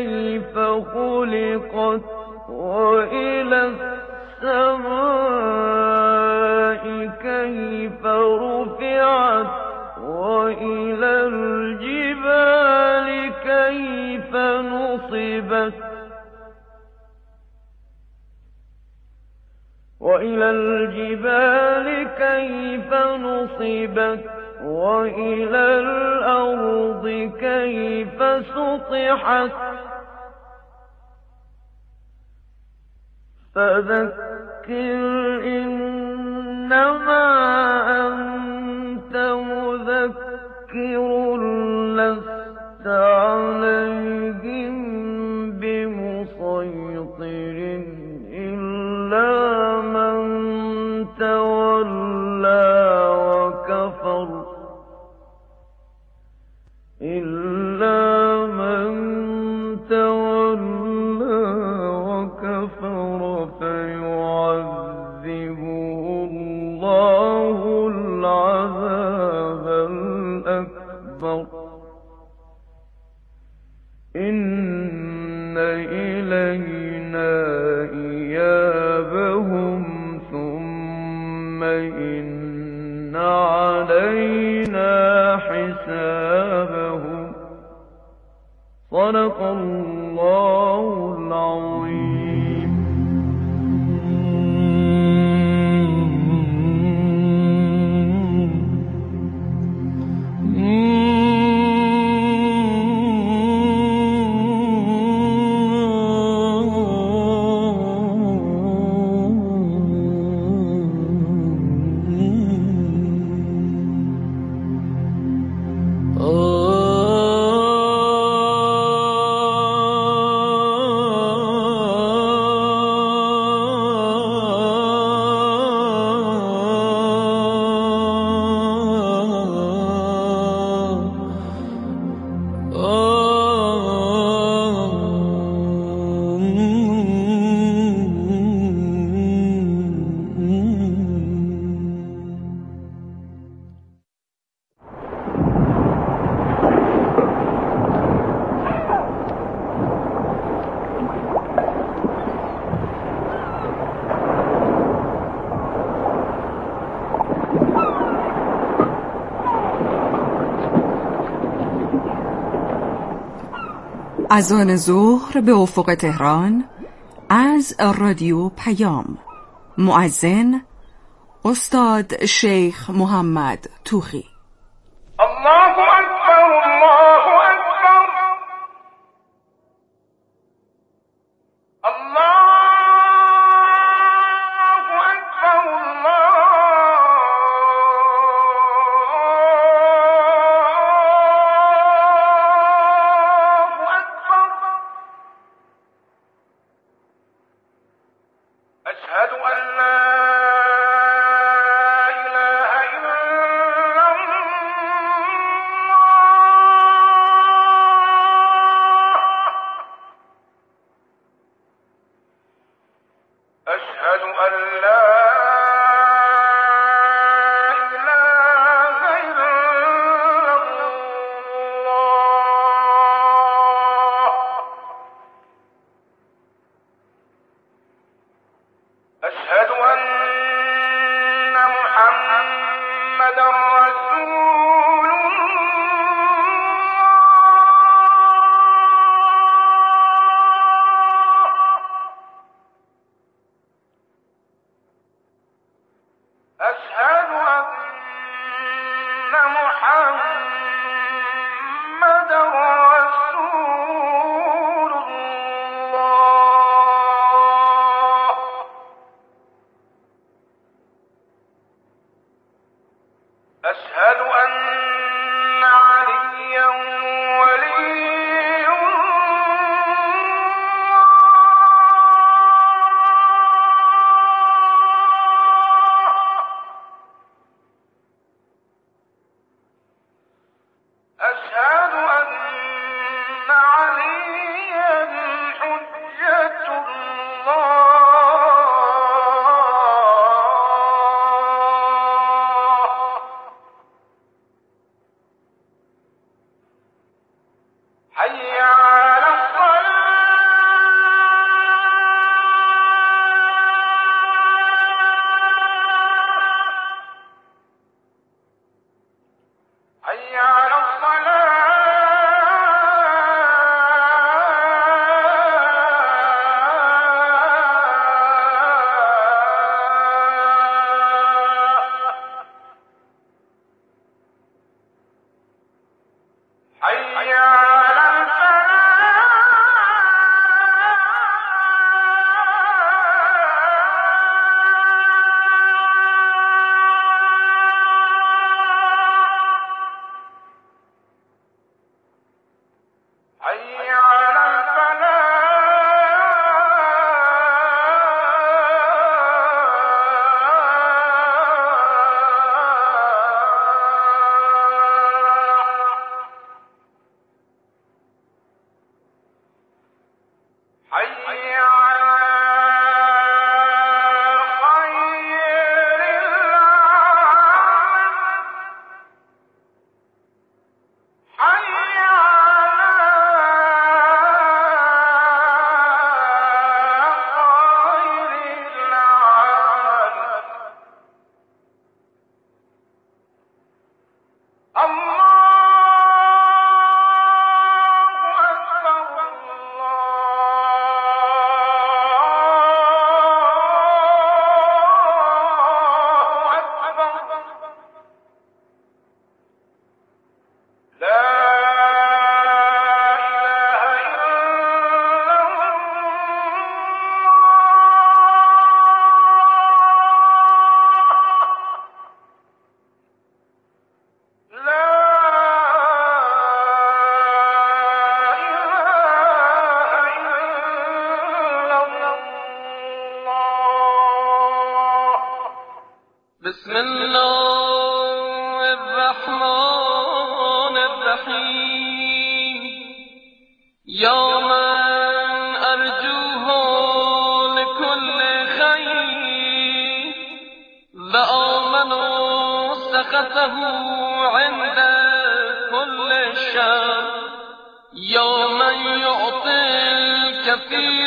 كيف خلقت وإلى السماء كيف رفعت وإلى الجبال كيف نصبت وإلى الأرض كيف سطحت فذكر إنما أنت مذكر لست عليهم بمسيطر إلا من تولى وكفر فيعذبه الله العذاب الأكبر إن إلينا إيابهم ثم إن علينا حسابهم صدق الله العظيم. اذان ظهر به افق تهران از رادیو پیام. مؤذن استاد شیخ محمد توخی. الله اکبر الله اکبر الله اکبر أشهد أن لا إله إلا الله أشهد أن لا إله إلا الله أشهد أن محمدًا رسول الله حي على خير العمل حي على خير العمل الله بسم الله الرحمن الرحیم یا من ارجوه لكل خیر و آمن سخطه عند كل شر یا من یعطی الكثير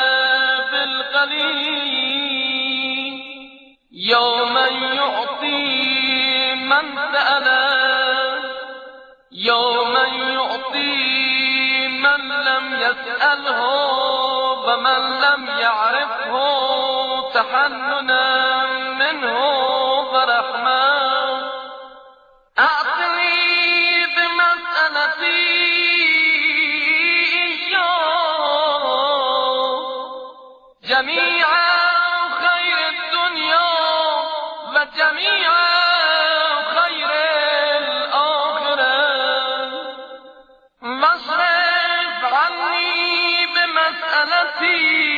بالقلیل یا من یعطی من سأله یا من یعطی من لم يسأله و من لم يعرفه تحننا منه ورحمة أعطني بمسألتي إياه جميع خير الدنيا وجميع خير الآخرة واصرف عني بمسألتي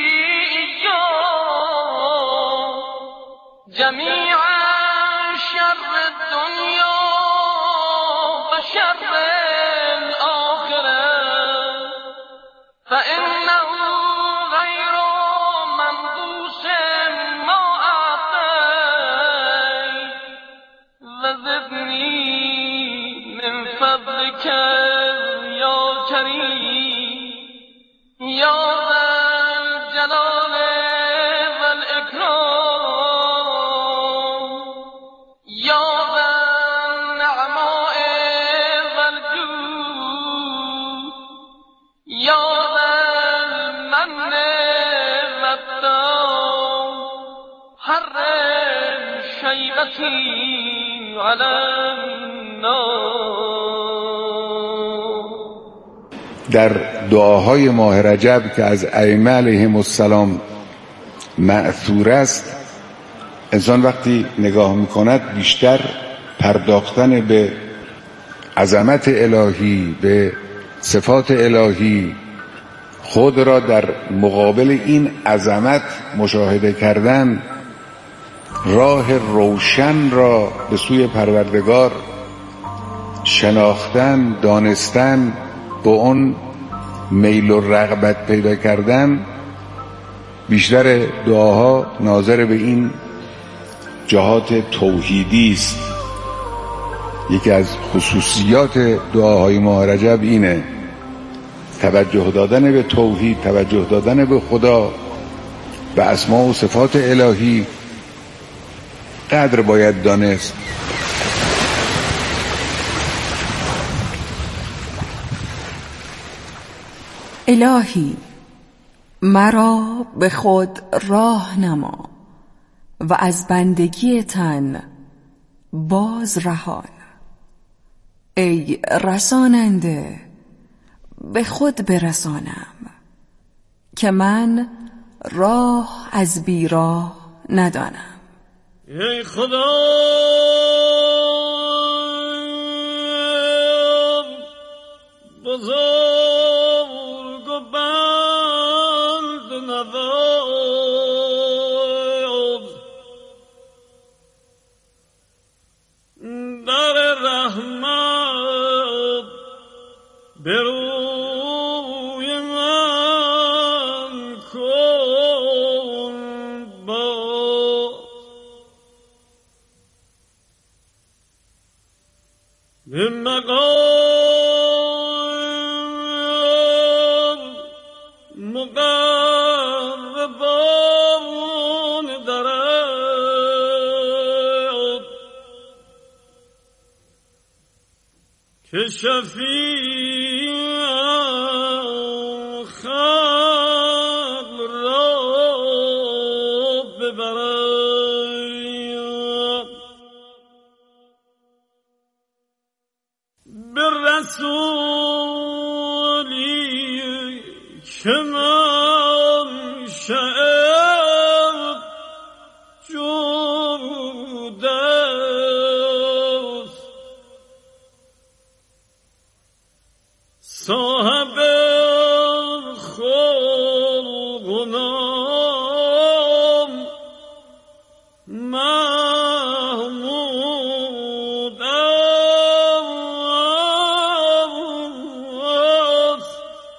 إياه جميع شر الدنيا وشر الآخرة فإنه غير منقوص ما أعطيت وزدني من فضلك يا كريم يا ذا الجلال والإكرام يا ذا النعماء والجود يا ذا المن والدام حرم شيبتي على النار. در دعاهای ماه رجب که از ائمه علیهم السلام مأثور است، انسان وقتی نگاه میکند بیشتر پرداختن به عظمت الهی، به صفات الهی، خود را در مقابل این عظمت مشاهده کردن، راه روشن را به سوی پروردگار شناختن، دانستن، با اون میل و رغبت پیدا کردن، بیشتر دعاها ناظر به این جهات توحیدی است. یکی از خصوصیات دعاهای ماه رجب اینه، توجه دادن به توحید، توجه دادن به خدا، به اسما و صفات الهی. قدر باید دانست. الهی مرا به خود راه نما و از بندگی تن باز رهان. ای رساننده به خود برسانم که من راه از بیراه ندانم. ای خدا بزرگ و بلند نواز، در رحمت به روی من مقربان درد که شفیع خلق را ببرد به رسولی که من شعر جود است صاحب خلق و نام محمود است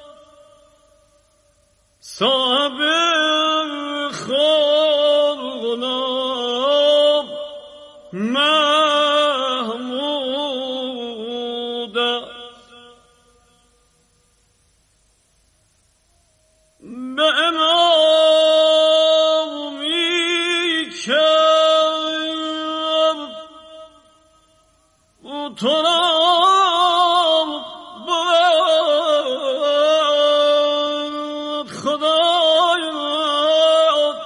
صاحب خلق و نام محمود است به امامی که او تو را بود خدایا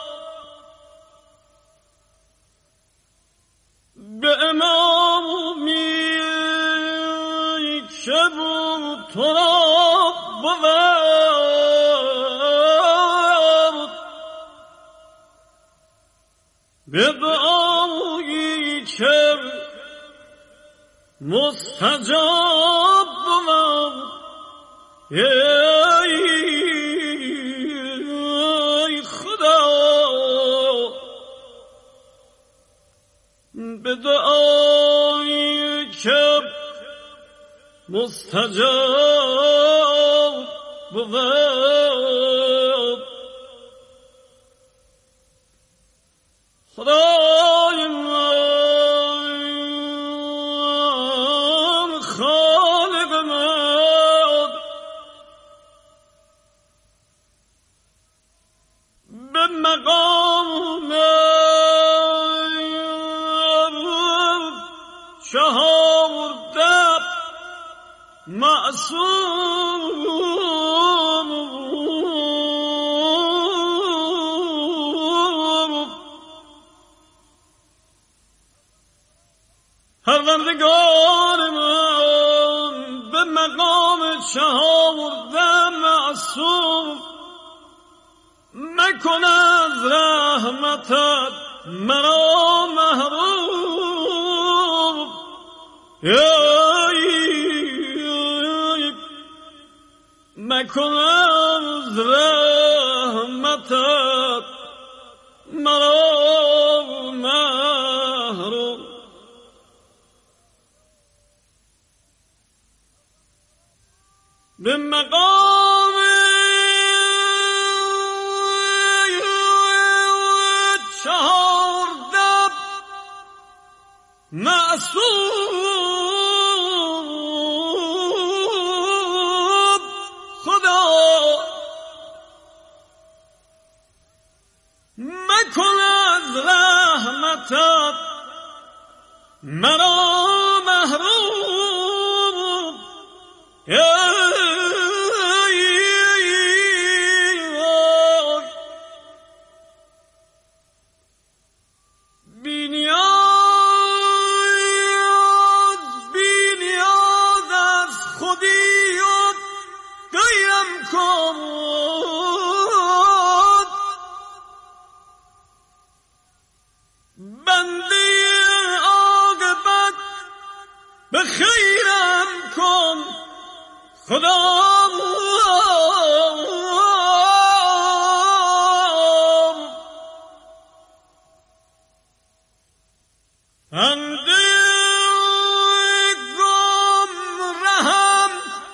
به امامی که او تو را بود به دعایی که مستجاب بود ای خدا به دعایی که مستجاب بود خدای من خالق من به مقام چهارده معصوم پروردگار من به مقام چهارده معصوم مکن از رحمتت مرا محروم مکن از رحمتت مرا محروم به مقام چهارده معصوم خدا مکن از رحمتت مرا محروم بی‌نیاز از خودی و قیم کن بنده عاقبت به خیرم کن خدا بنده گمرهم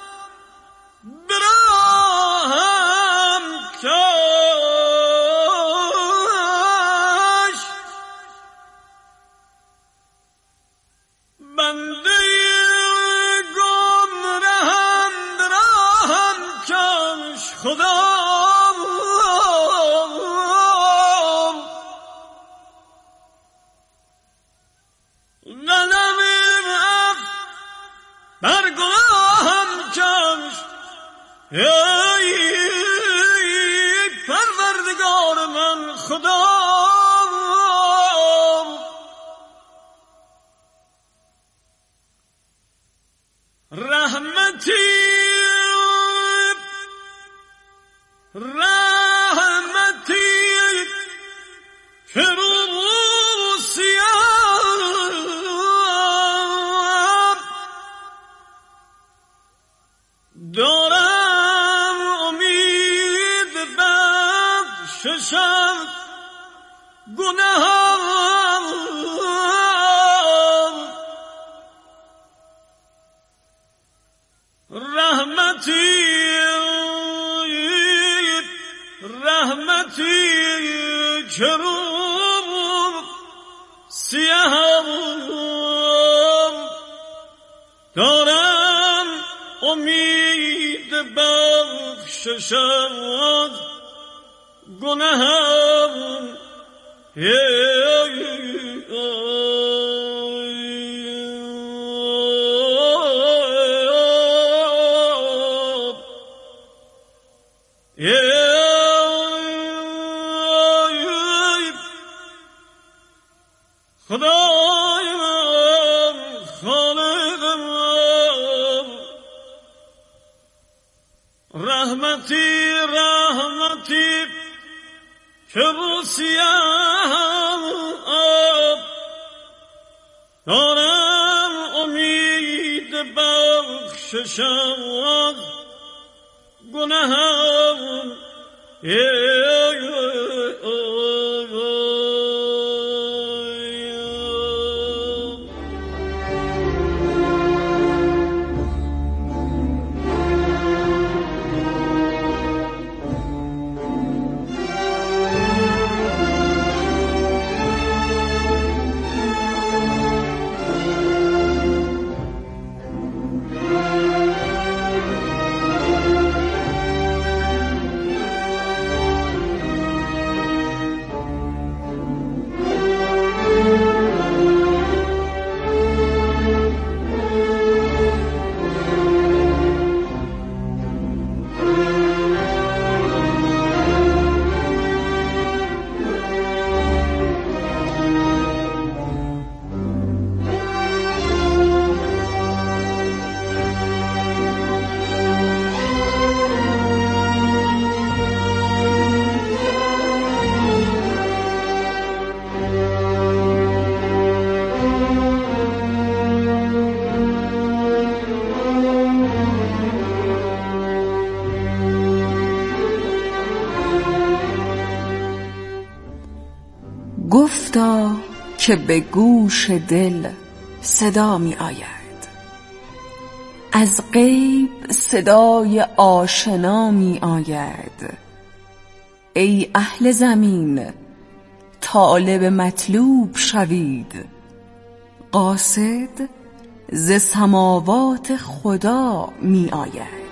براهم کش بنده گمرهم براهم خدا رحمتی که رو سیاه دارم امید بخششم گناهان رحمتی که رو سیاه دارم امید بخششم گناهان خدایم خالقم رحمتی که رو سیاه دارم امید بخششم گناهان گفتا که به گوش دل صدا می آید، از غیب صدای آشنا می آید. ای اهل زمین طالب مطلوب شوید، قاصد ز سماوات خدا می آید.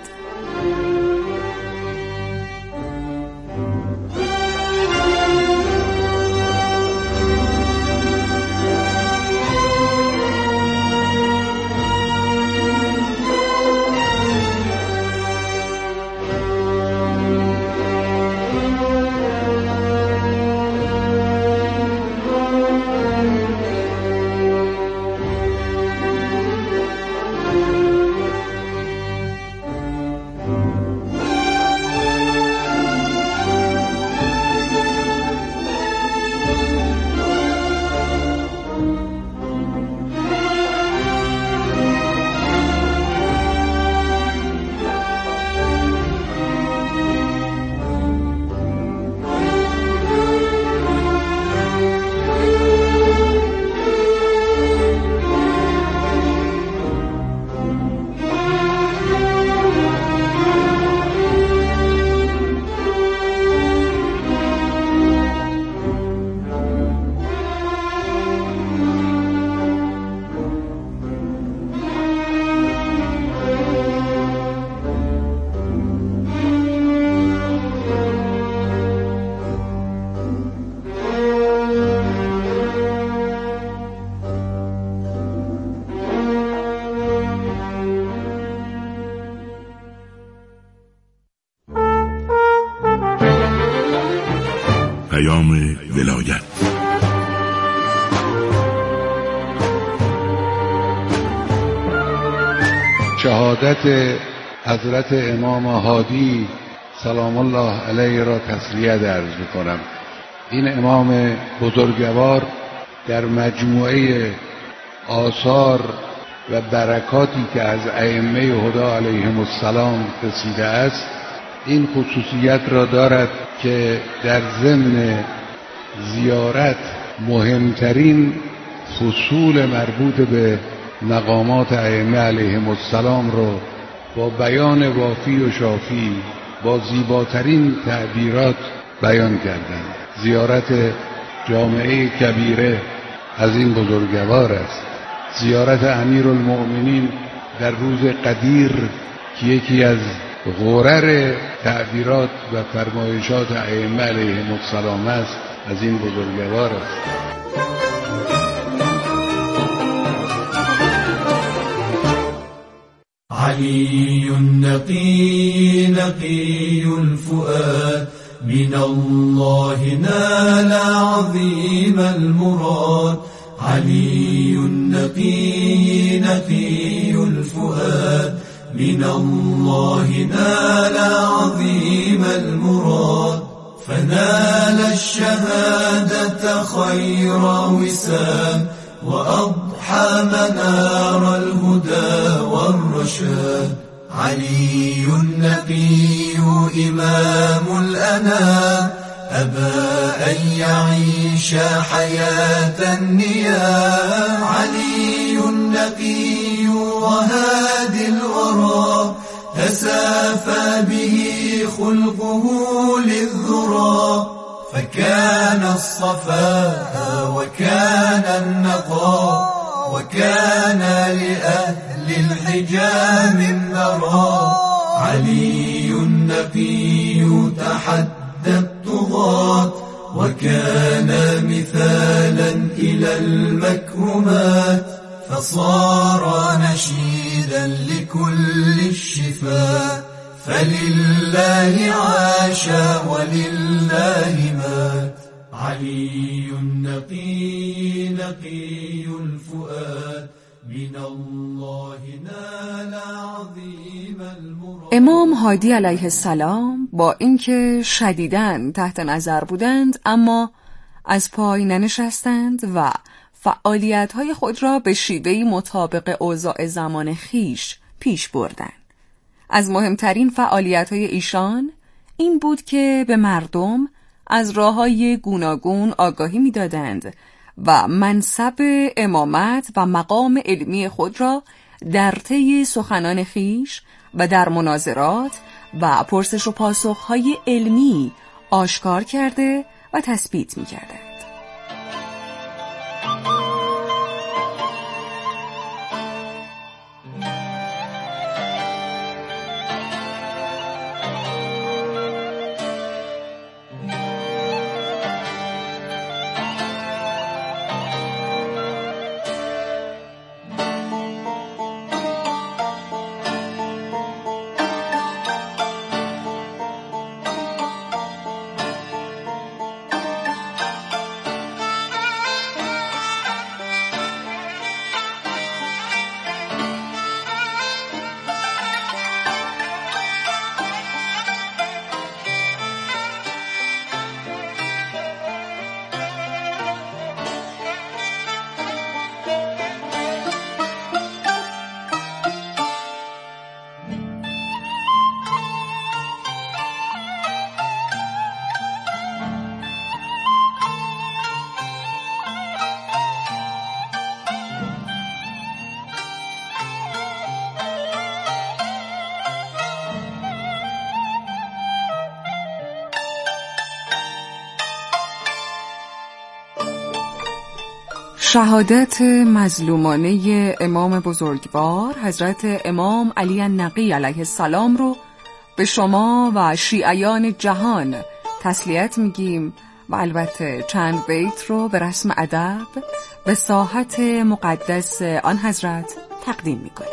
ولایت. شهادت حضرت امام هادی سلام الله علیه را تسلیت عرض می‌کنم. این امام بزرگوار در مجموعه آثار و برکاتی که از ائمه هدی علیهم السلام رسیده است این خصوصیت را دارد که در ضمن زیارت مهمترین فصول مربوط به مقامات ائمه علیهم السلام را با بیان وافی و شافی با زیباترین تعبیرات بیان کردند. زیارت جامعه کبیره از این بزرگوار است. زیارت امیرالمؤمنین در روز قدیر که یکی از غرر تعبیرات و فرمایشات ائمه علیهم السلام است از این بزرگوار است. علي النقي نقي الفؤاد من الله نال عظيم المراد. علي النقي نقي الفؤاد من الله نال عظيم المراد. فنال الشهادة خير وسام وأضحى منار الهدى والرشاد. علي النقي إمام الأنام أبى أن يعيش حياة النيام. علي النقي وهادي الورى تسافى به خلقه للذرى. فكان الصفاء وكان النقاء وكان لأهل الحجام النرى. علي النقي تحدى الطغاة وكان مثالا إلى المكرمات. فصار نشيدا لكل الشفاء. فلله عاش ولله مات. علي النقي نقي الفؤاد من الله نال عظيم المراد. امام هادی علیه السلام با اینکه شدیداً تحت نظر بودند اما از پای ننشستند و فعالیت‌های خود را به شیوهی مطابق اوضاع زمان خیش پیش بردند. از مهمترین فعالیت‌های ایشان این بود که به مردم از راه‌های گوناگون آگاهی می‌دادند و منصب امامت و مقام علمی خود را در طی سخنان خیش و در مناظرات و پرسش و پاسخ‌های علمی آشکار کرده و تثبیت می‌کردند. شهادت مظلومانه امام بزرگوار حضرت امام علی النقی علیه السلام رو به شما و شیعیان جهان تسلیت میگیم و البته چند بیت رو به رسم ادب به ساحت مقدس آن حضرت تقدیم میکنیم.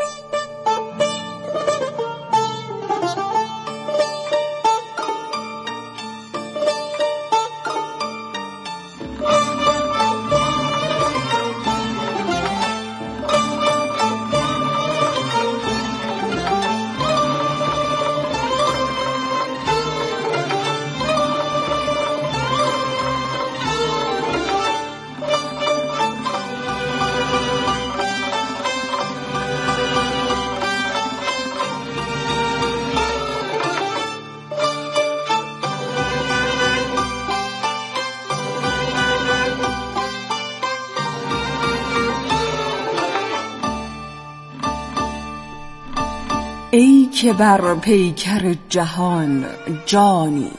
ای که بر پیکر جهان جانی،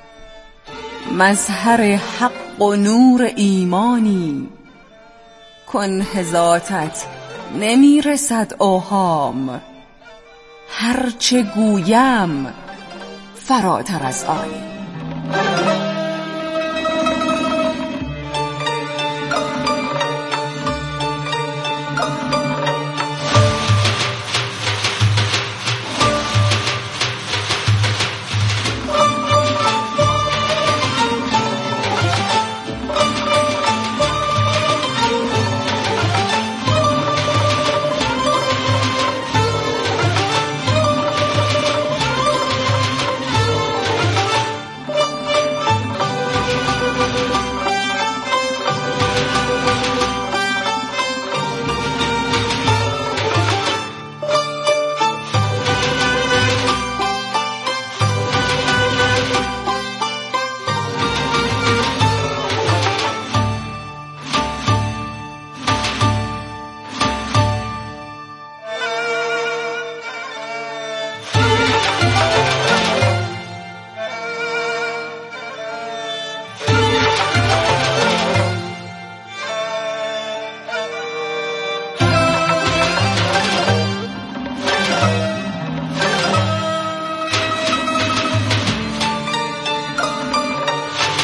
مظهر حق و نور ایمانی. کنه ذاتت نمی رسد اوهام، هرچه گویم فراتر از آنی.